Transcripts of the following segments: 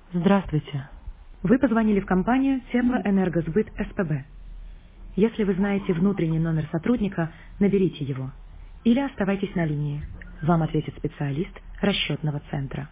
Здравствуйте. Вы позвонили в компанию Теплоэнергосбыт СПБ. Если вы знаете внутренний номер сотрудника, наберите его. Или оставайтесь на линии. Вам ответит специалист расчетного центра.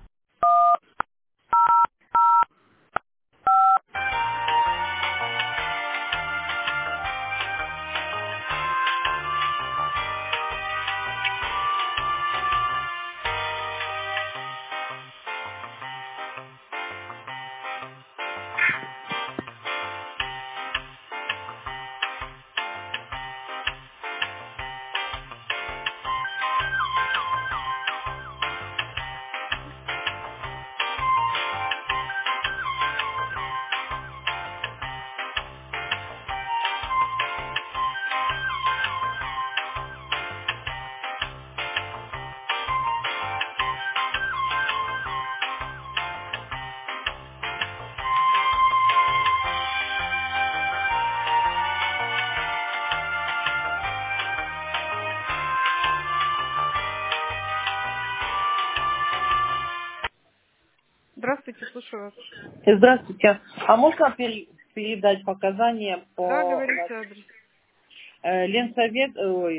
Здравствуйте, слушаю вас. Здравствуйте. А можно передать показания Да, по говорите адрес. Ленсовет,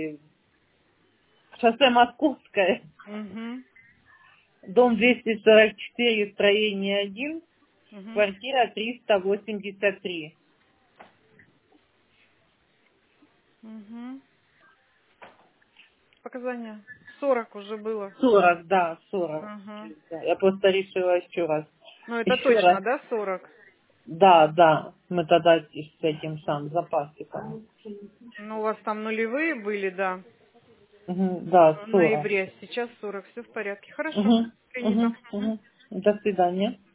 шоссе Московское, Угу. дом 244, строение 1, Угу. квартира 383. Угу. Показания. 40 уже было. 40, да, 40. Угу. Да, я просто решила еще раз. Ну, это Еще точно, раз. да, 40? Да, да, мы тогда с этим сам запасиком. Ну, у вас там нулевые были, да, Да, в 40. ноябре. Сейчас 40. Все в порядке. Хорошо. Угу, Принято. угу, угу. До свидания.